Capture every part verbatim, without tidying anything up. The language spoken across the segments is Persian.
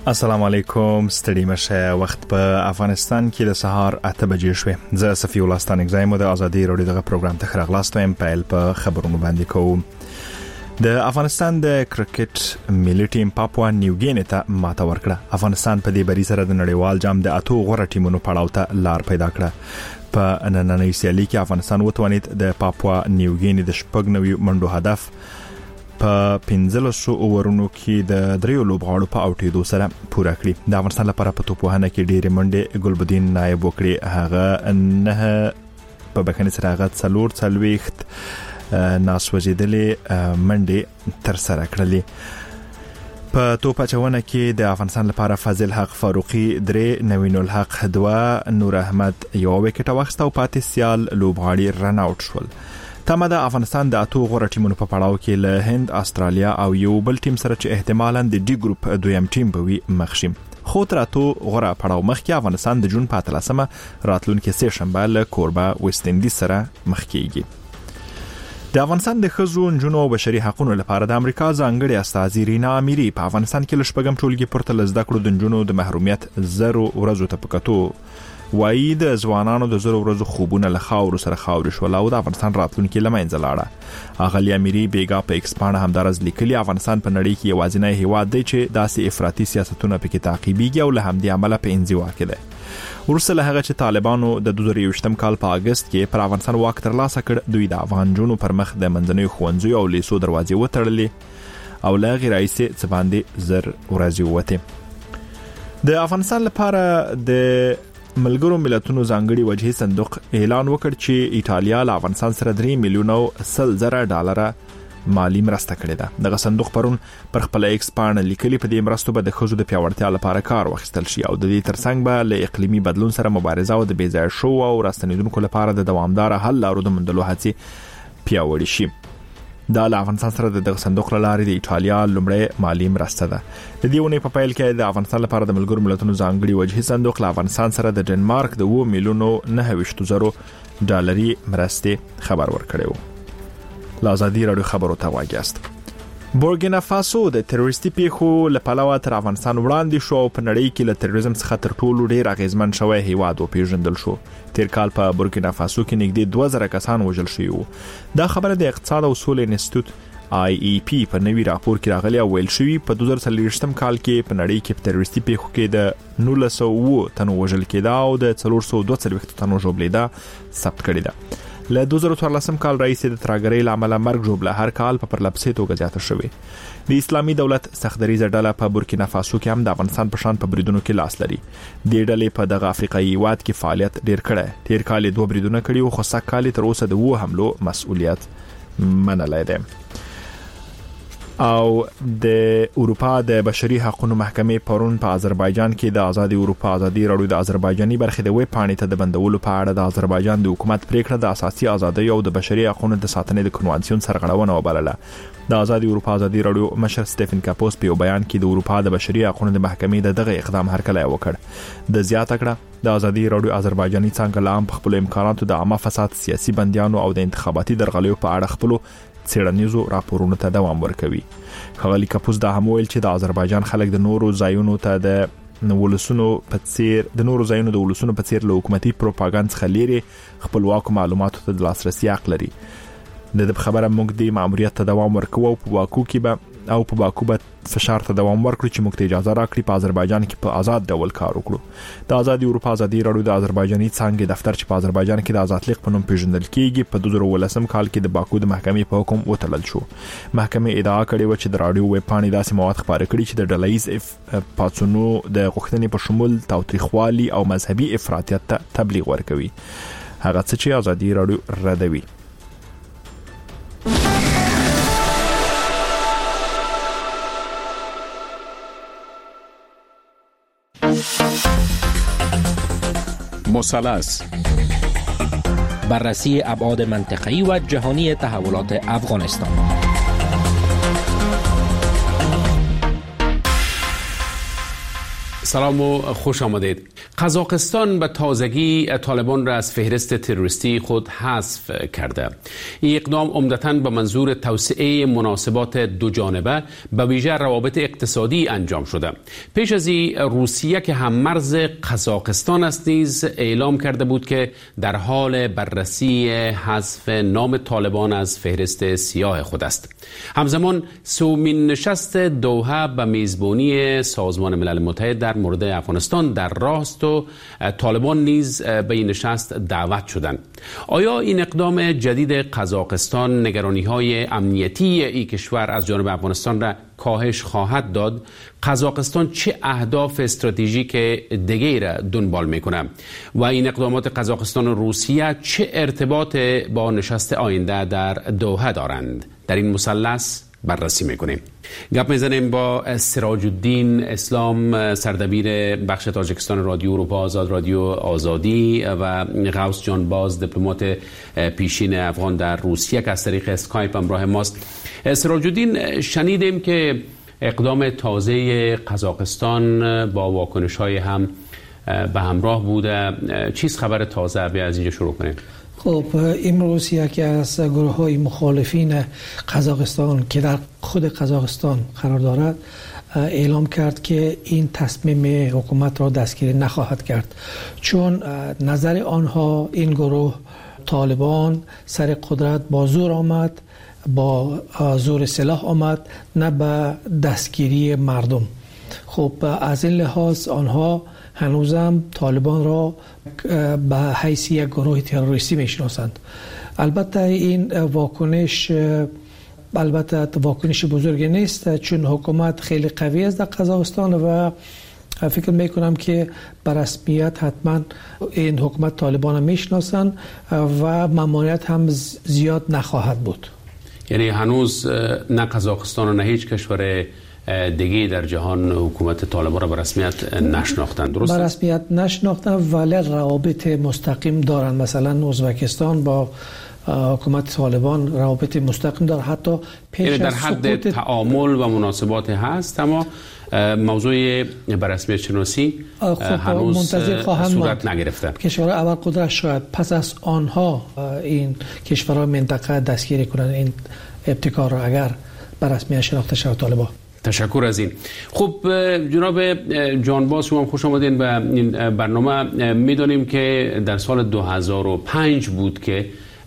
السلام علیکم، ستړي مشه. وخت په افغانستان کې د سهار اته بجې شوې. زه صفی الله ستانګزای مو د ازادي رادیو دغه پروګرام ته خراغلاست وایم. پیل په خبرونو باندې کوم. د افغانستان د کرکټ ملي ټیم پاپوا نیو ګینی ته ماته ورکړه. افغانستان په دې بری سره د نړیوال جام د اتو غوړه ټیمونو پړاو ته لار پیدا کړه. په نننۍ سیالي کې افغانستان وتوانید د پاپوا نیو ګینی د شپږ نوي منډو هدف په پنځه سوه اورونو کې د دریو لوبغاړو په اوټېدو سره پوره کړی. د افغانستان لپاره په توپوهنه کې ډېرې منډې ګلبدین نایب وکړي. هغه نه په بخښنې سره هغه څلور څلوېښت ناسوځېدلې منډې تر سره کړلې. په توپ اچونه کې د افغانستان لپاره فاضل حق فاروقي درې، نوین الحق دوه، نور احمد یو وکټ واخیسته او پاتې سیال لوبغاړي رن اوټ شول. تمه د افغانستان د اتو غوړه ټیمونو په پړاو کې له هند، استرالیا او یو بل ټیم سره چې احتمالاً د ډي ګروپ دویم ټیم به وي مخ شي. خو تر اتو غوړه پړاو مخکې افغانستان د جون په اتلسمه راتلونکي سه شنبه له کوربه ویسټ اندیز سره مخ کیږي. د افغانستان د ښځو، نجونو او بشري حقوقو لپاره د امریکا ځانګړي استازي رینا امیری په افغانستان کې لشپږم ټولګي پورته لزده کړو د نجونو د محرومیت زرو ورځو ته پکاتو وایي د ځوانانو د زرو ورځو خوبونه له خاورو سره خاورې شول او د افغانستان راتلونکي له منځه لاړه. اغلی امیری بیګا په ایکس باندې همدارز لیکلي افغانستان په نړۍ کې یوازینی هیواد دی چې داسې افراطي سیاستونه پکې تعقیبېږي او له همدې عمله په انزوا کې ده. ورسره هغه چې طالبانو د دوه زره یوویشتم کال په اگست کې پر افغانستان واک ترلاسه کړ، دوی د افغان جنونو پر مخ د منځنیو ښوونځیو او لیسو دروازې وتړلې او له غیر رئیسه څه باندې زر ورځې وته. د افغانستان لپاره د ملګرو ملتونو ځانګړي وجهي صندوق اعلان وکړ چې ایټالیا له افغانستان سره درې میلیون او سل زره ډالر مالی مرسته کړې ده. دغه صندوق پرون پر خپل ایکس باندې لیکلي په دې مرستو به د ښځو د پیاوړتیا لپاره کار واخیستل شي او د دې ترڅنګ به له اقلیمي بدلون سره مبارزه او د بې ځایه شو او راستنیدونکو لپاره د دوامدار حل لارو د موندلو هڅې پیاوړې شي. دا له افغانستان سره د دغه صندوق لارې د ایټالیا لومړی مالی مرسته ده. د دې ونې په پیل کې د افغانستان لپاره د ملګرو ملتونو ځانګړي وجهي صندوق له افغانستان سره د ډنمارک د اوه میلیونو نه ویشت زرو ډالري مرستې خبر ورکړو. له ازادي رادیو خبرو ته واګیاست. بورکینا فاسو د تروریستي پیښو له پلوه تر افغانستان وړاندې شو او په نړۍ کې له تروریزم څخه تر ټولو ډیر اغیزمن شوی هیواد وپیژندل شو. تیر کال په بورکینا فاسو کې نږدې دوه زره کسان وژل شوي وو. دا خبره د اقتصاد او سولې انسټیټیوټ آی ای پی په نوي راپور کې راغلي او ویل شوی په دوه زره څلوېښتم کال کې په نړۍ کې په تروریستي پیښو کې د نولس سوه تنو وژل کېده او د څلور سوه دوه څلوېښت تنو ژوبلیده ثبت کړی ده. له دوه زره څوارلسم کال راهیسې د ترهګرۍ له امله مرګ ژوبله هر کال په پرلپسې توګه زیاته شوې. د اسلامي دولت سختدریزه ډله په بورکینا فاسو کې هم د افغانستان په شان په بریدونو کې لاس لري. د ډلې په دغه افریقایي هیواد کې فعالیت ډیر کړی. تیر کال دوه بریدونه کړي او خو سږ کال تر اوسه د وو حملو مسؤلیت منلی دی. او د اروپا د بشري حقوقو محکمې پرون په آذربایجان کې د آزادي اروپا ازادي رادیو د آذربایجاني برخې د ویب پاڼې ته د بندولو په اړه د آذربایجان د حکومت پریکړه د اساسي ازادۍ او د بشري حقوقو د ساتنې د کنوانسیون سرغړونه وبلله. د آزادي اروپا ازادي رادیو مشر سټيفن کاپوس په بیان کې د اروپا د بشري حقوقو د محکمې د دغه اقدام هرکلی وکړ. د زیاته کړه د آزادي رادیو آذربایجاني څنګه لام په خپل امکاناتو د عامه فساد، سیاسي بنديانو او د انتخاباتي درغلیو په اړه خپل څېړنیزو راپورونو ته دوام ورکوي. خغلی کاپوس دا هم ویل چې د آذربایجان خلک د نورو ځایونو ته د ولسونو په څیر د نورو ځایونو د ولسونو په څیر له حکومتي پروپاګاندا څخه لري خپلواک معلوماتو ته د لاسرسي حق لري. د دې خبره موږ د ماموریت ته دوام ورکوو او په باکو کې به او په باکو به فشار ته دوام ورکړي چې موږ ته اجازه راکړي په آذربایجان کې په آزاد ډول کار وکړو. د آزادي اروپا ازادي رادیو د آذربایجاني څنګه دفتر چې په آذربایجان کې د آزادلیق په نوم پیژندل کیږي په دوه زره ولسم کال کې د باکو د محکمې په حکم وتړل شو. محکمې ادعا کړې و چې د رادیو ویب پاڼې داسې مواد خپاره کړي چې د ډلهییز پاتسونو د غوښتنې په شمول تاوتریخوالي او مذهبي افراطیت ته تبلیغ ورکوي. هغه څه چې آزادي رادیو ردوي. مثلث بررسی ابعاد منطقه‌ای و جهانی تحولات افغانستان. سلام و خوش آمدید. قزاقستان به تازگی طالبان را از فهرست تروریستی خود حذف کرده. این اقدام عمدتاً به منظور توسعه مناسبات دو جانبه به ویژه روابط اقتصادی انجام شده. پیش از این روسیه که هم مرز قزاقستان است نیز اعلام کرده بود که در حال بررسی حذف نام طالبان از فهرست سیاه خود است. همزمان سومین نشست دوحه به میزبانی سازمان ملل متحد در مورد افغانستان در راه است و طالبان نیز به این نشست دعوت شدند. آیا این اقدام جدید قزاقستان نگرانی‌های امنیتی این کشور از جانب افغانستان را کاهش خواهد داد؟ قزاقستان چه اهداف استراتژیک دیگری را دنبال میکنه و این اقدامات قزاقستان و روسیه چه ارتباط با نشست آینده در دوحه دارند؟ در این مثلث بررسی میکنیم. گپ میزنیم با سراج الدین اسلام، سردبیر بخش تاجیکستان رادیو اروپا آزاد، رادیو آزادی، و غوث جانباز، دیپلمات پیشین افغان در روسیه که از طریق اسکایپ همراه ماست. سراج الدین، شنیدیم که اقدام تازه قزاقستان با واکنش‌های هم به همراه بوده. چیز خبر تازه؟ از اینجا شروع کنیم. خب امروز یکی از گروه های مخالفین قزاقستان که در خود قزاقستان قرار دارد اعلام کرد که این تصمیم حکومت را دستگیری نخواهد کرد، چون نظر آنها این گروه طالبان سر قدرت با زور آمد، با زور سلاح آمد، نه به دستگیری مردم. خب از این لحاظ آنها هنوزم طالبان را به حیث یک گروه تروریستی میشناسند. البته این واکنش البته واکنش بزرگی نیست، چون حکومت خیلی قوی است در قزاقستان و فکر میکنم که به رسمیت حتما این حکومت طالبان را میشناسند و ممانعت هم زیاد نخواهد بود. یعنی هنوز نه قزاقستان و نه هیچ کشور دیگه در جهان حکومت طالبان را به رسمیت نشناختند، درست؟ به رسمیت نشناختند ولی روابط مستقیم دارند. مثلا ازبکستان با حکومت طالبان روابط مستقیم دارد، حتی پیش یعنی در حد تعامل و مناسبات هست، اما موضوع به رسمیت شناسی هنوز صورت نگرفته. کشور اول قدرت شاید پس از آنها این کشورها منطقه دستگیری کنند این ابتکار را اگر به رسمیت شناخته شود طالبان. تشکر از این. خب جناب جانباز، شما خوش آمدین به این برنامه. میدونیم که در سال دو هزار و پنج بود که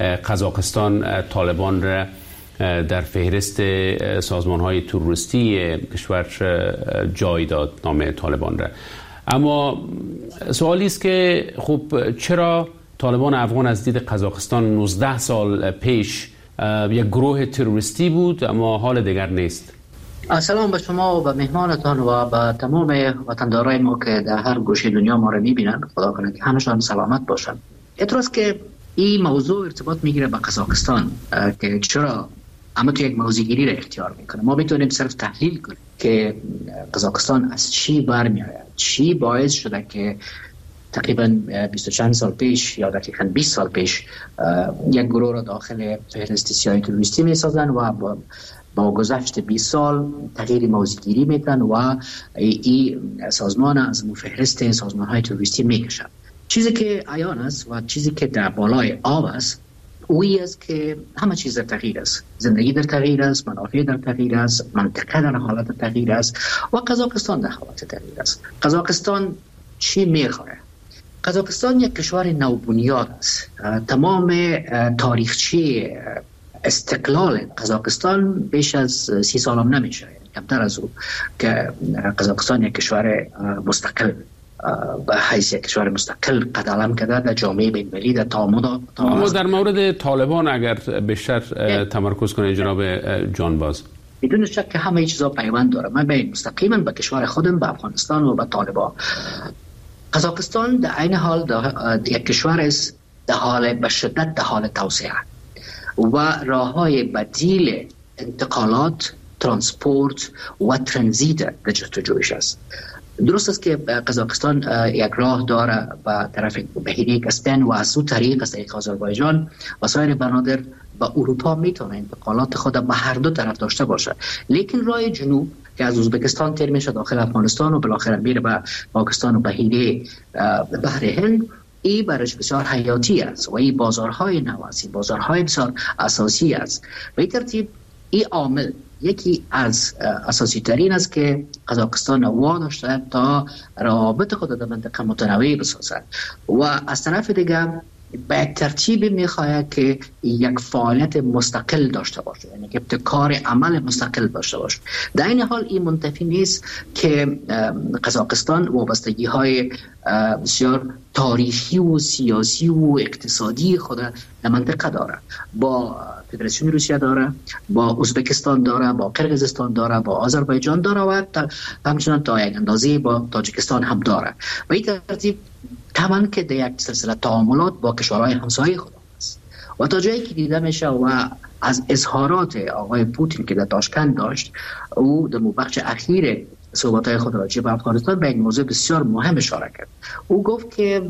قزاقستان طالبان را در فهرست سازمان‌های تروریستی کشور جای داد، نام طالبان را. اما سوالی است که خب چرا طالبان افغان از دید قزاقستان نوزده سال پیش یک گروه تروریستی بود اما حال دیگر نیست؟ سلام به شما و به مهمانتان و به تمام وطندارای ما که در هر گوشه دنیا ما رو میبینن. خدا کنه که همشان سلامت باشن. اعتراض که این موضوع ارتباط میگیره به قزاقستان که چرا اما تو یک موضوعگیری را اختیار میکنه. ما میتونیم صرف تحلیل کنیم که قزاقستان از چی برمیآید، چی باعث شده که تقریبا بیست و چند سال پیش یا دقیقاً بیست سال پیش یک گروه را داخل فهرست سیاه تروریستی میسازن و با با گذشت بیست سال تغییر موضوعگیری میکنن و این سازمان از فهرست سازمان‌های تروریستی میکشن. چیزی که عیان است و چیزی که در بالای آب است اویی است که همه چیز در تغییر است. زندگی در تغییر است، منافع در تغییر است، منطقه در حالت تغییر است و قزاقستان در حالت تغییر است. قزاقستان چی میخواه؟ قزاقستان یک کشور نوبنیاد است. تمام تاریخچه استقلال قزاقستان بیش از سی سال هم نمیشه، کمتر از او، که قزاقستان یک کشور مستقل به حیث یک کشور مستقل قد علم کرده در جامعه بین‌المللی در تعامل. اما در مورد طالبان اگر بیشتر تمرکز کنه جناب جانباز. بدون شک که همه چیزا پیوند داره. من بین مستقیما به کشور خودم، به افغانستان و به طالبان. قزاقستان در عین حال یک کشور است در حال به شدت در حال توسعه و راه‌های بدیل انتقالات، ترانسپورت و ترانزیت در جستجویش است. درست است که قزاقستان یک راه داره به طرف بحیره کسپین و از او طریق از طریق آذربایجان و سایر بنادر به اروپا میتونه انتقالات خود به هر دو طرف داشته باشه. لیکن راه جنوب که از ازبکستان تیر میشه داخل افغانستان و بالاخره میره به پاکستان و بحیره بحر هند. این برش بسیار حیاتی است و این بازارهای نو است، این بازارهای بسیار اساسی است. به این ترتیب این عامل یکی از اساسی ترین است که قزاقستان واداشته تا روابط خود در منطقه متنوع بسازد و از طرف دیگر به ترتیب میخواهد که یک فعالیت مستقل داشته باشه، یعنی که ابتکار عمل مستقل داشته باشه. در این حال این منتفی نیست که قزاقستان وابستگی های بسیار تاریخی و سیاسی و اقتصادی خود در منطقه داره. با فدراسیون روسیه داره، با ازبکستان داره، با قرقیزستان داره، با آذربایجان داره و همچنان تا یک اندازه با تاجیکستان هم داره. به این ترتیب طبعا که در یک سلسله تعاملات با کشورهای همسایه خود است و تا جایی که دیده میشه و از اظهارات آقای پوتین که در تاشکند داشت، او در بخش اخیر صحبت‌های خود راجع به افغانستان به این موضوع بسیار مهم اشاره کرد. او گفت که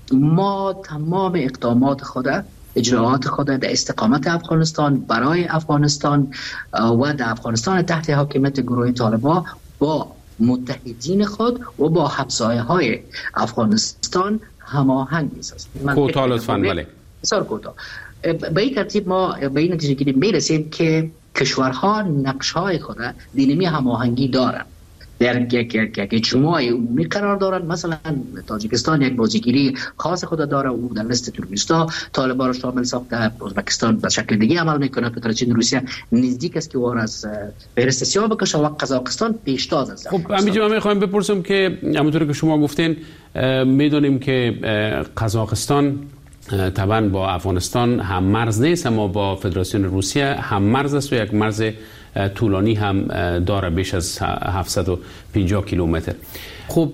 ما تمام اقدامات خود، اجراعات خود در استقامت افغانستان، برای افغانستان و در افغانستان تحت حاکمیت گروه طالبان با متحدین خود و با همسایه‌های افغانستان هماهنگ می‌سازد. کوتاه لطفاً. بله بسیار کوتاه. به این ترتیب ما به این نتیجه گیری میرسیم که کشورها نقش‌های خود دینمی هماهنگی دارند، در یک یک اجماع عمومی قرار دارند. مثلا تاجیکستان یک بازیگیری خاص خود داره، او در لیست تروریستا طالبان را شامل ساخته. ازبکستان به شکل دیگه عمل میکنه. فدراسیون روسیه نزدیک است که وار از فهرست سیاه بکشه و قزاقستان پیشتاز است. خب همینجا من میخوایم بپرسم که همونطور که شما گفتین میدونیم که قزاقستان طبعا با افغانستان هم مرز نیست، اما با فدراسیون روسیه هم مرز است و یک مرز طولانی هم داره، بیش از هفتصد و پنجاه کیلومتر. خب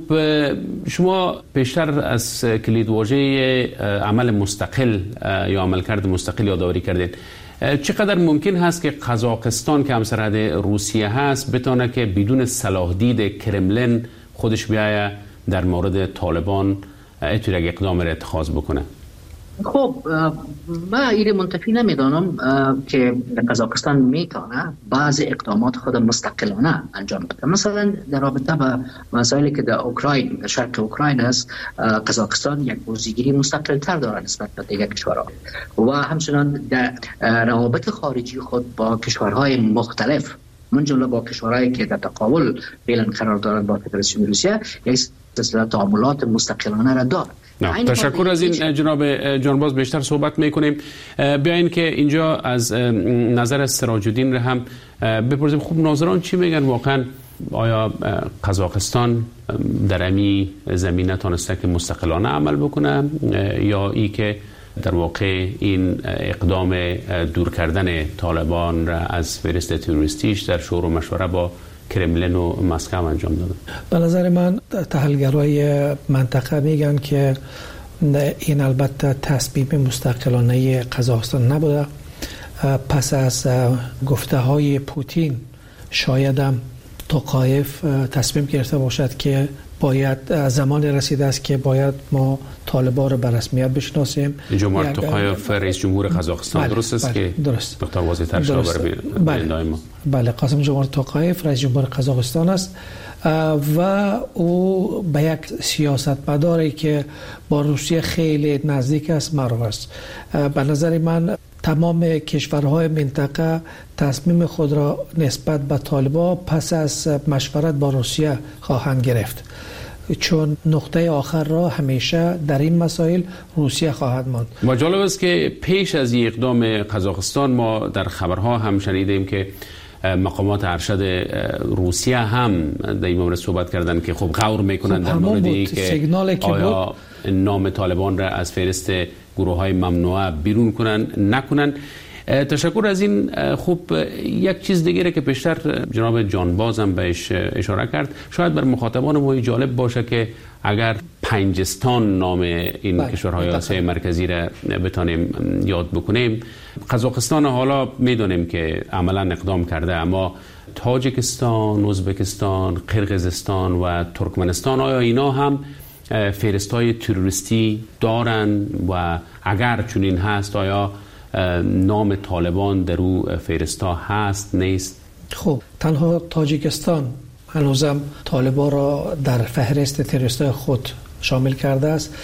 شما پیشتر از کلیدواژه عمل مستقل یا عملکرد مستقل یادآوری کردید. چقدر ممکن هست که قزاقستان که همسرحد روسیه هست بتونه که بدون صلاح دید کرملین خودش بیایه در مورد طالبان اتو یک اقدام را اتخاذ بکنه؟ خب من این منتفی نمیدانم که قزاقستان میتونه بعض اقدامات خود مستقلانه انجام بده. مثلا در رابطه با مسائلی که در اوکراین، در شرق اوکراین است، قزاقستان یک بازیگیری مستقل تر داره نسبت به دیگر کشورها و همچنان در روابط خارجی خود با کشورهای مختلف، من جمله با کشورهایی که در تقابل فعلا قرار دارند با فدراسیون روسیه، یک سلسله تعاملات مستقلانه را داره. تشکر از این جناب جانباز. بیشتر صحبت میکنیم. بیاین که اینجا از نظر سراج الدین را هم بپرسیم. خوب ناظران چی میگن واقعا؟ آیا قزاقستان در امی زمینه تانسته که مستقلانه عمل بکنه یا ای که در واقع این اقدام دور کردن طالبان را از فهرست تروریستیش در شور و مشوره با کرملین و مسکو انجام داده؟ به نظر من تحلیلگرای منطقه میگن که این البته تصمیم مستقلانه قزاقستان نبوده. پس از گفته های پوتین شاید هم توقایف تصمیم گرفته باشد که باید زمان رسیده است که باید ما طالبان رو به رسمیت بشناسیم. جمهوری توقایف رئیس جمهور قزاقستان بله، درست است بله، که درست. دکتر واضح تر شده برای بله. ما بله قاسم جمهوری توقایف رئیس جمهور قزاقستان است و او به یک سیاستمداری که با روسیه خیلی نزدیک است معروف است. به نظر من تمام کشورهای منطقه تصمیم خود را نسبت به طالبان پس از مشورت با روسیه خواهند گرفت، چون نقطه آخر را همیشه در این مسائل روسیه خواهد ماند. و جالب است که پیش از این اقدام قزاقستان ما در خبرها هم شنیدیم که مقامات ارشد روسیه هم در این مورد صحبت کردن که خب غور میکنن در مورد اینکه آیا نام طالبان را از فهرست گروه های ممنوعه بیرون کنن نکنن. تشکر از این. خوب یک چیز دیگه که پیشتر جناب جانباز هم بهش اشاره کرد، شاید بر مخاطبان ما جالب باشه که اگر پنجستان نام این بله. کشورهای آسیای مرکزی را بتانیم یاد بکنیم. قزاقستان حالا میدونیم که عملا اقدام کرده، اما تاجیکستان، ازبکستان، قرقیزستان و ترکمنستان آیا اینا هم فهرست‌های تروریستی دارن و اگر چنین هست آیا نام طالبان در او فهرست‌ها هست نیست؟ خب تنها تاجیکستان هنوزم طالبان را در فهرست تروریست‌های خود شامل کرده است